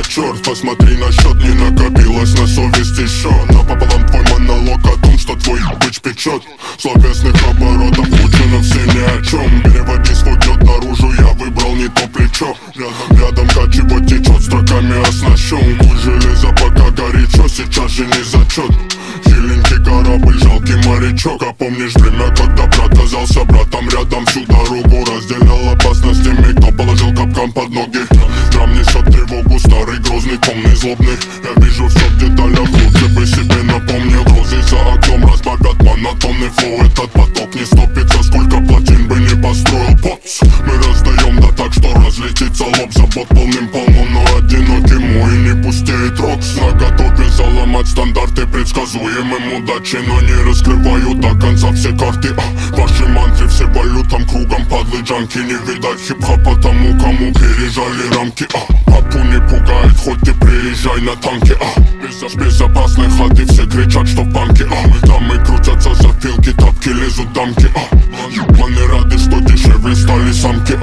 черт, посмотри на счет, не накопилось на совесть еще. Напополам твой монолог о том, что твой быч печет. Словесных оборотов лучше, но все ни о чем. Переводи свой дёт наружу, я выбрал не то плечо. Рядом как его течет, строками оснащен. Куль железа пока горячо, сейчас же не зачет. Хиленький корабль, жалкий морячок. А помнишь время, когда брат казался братом рядом? Всю дорогу разделял опасность с теми, кто положил капкан под ноги. Драм несет тревогу, старый, грозный, томный, злобный. Я вижу все в деталях, лучше бы себе напомнил. Грозы за окном разбавят монотонный флоу. Этот поток не стопится, сколько плотин бы не построил. Поц, мы раздаем да так, что разлетится лоб. Забот полным-полно, но одинокий мой не пустеет рокс. Наготове заломать стандарты предсказуемым удачи, но не раскрываю до конца все карты. Ваши мантры все валютам кругом, падлы джанки. Не видать хип-хопа тому, кому пережали рамки. Папу не пугает, хоть ты приезжай на танке. Безопасной хаты все кричат, что в банке. Дамы крутятся за филки, тапки лезут дамки. Маны рады, что дешевле стали самки.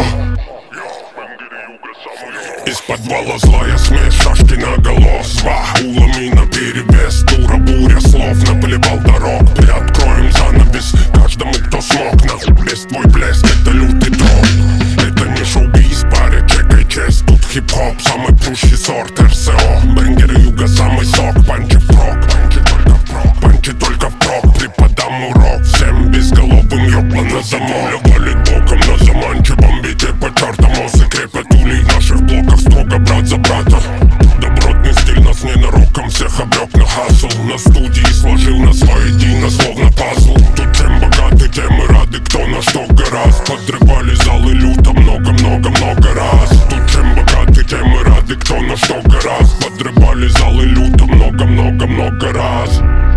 Из подвала злая смесь, шашки наголо. Улами наперевес, дура буря слов. Наплевал дорог, приоткроем занавес каждому, кто смог. Нас без твой блеск, это лютый тролл. Это не шоу-биз, паря, чекай честь. Тут хип-хоп, самый прущий сорт РСО. Бенгеры юга, самый сок, панчи впрок. Панчи только впрок, панчи только впрок. Преподам урок всем безголовым, ёбла на замок. Валит боком на заманчивом бите по чертам. Осы крепят улей в наших блоках, строго брат за брата. Добротный стиль нас ненароком, всех обрек на хасл. На студии сложил нас воедино, словно пазл. Тут чем богаты, тем и рады, кто на что гораст. Подрывали залы люто много-много-много раз. Тут чем богаты, тем и рады, кто на что гораст. Подрывали залы люто много-много-много раз.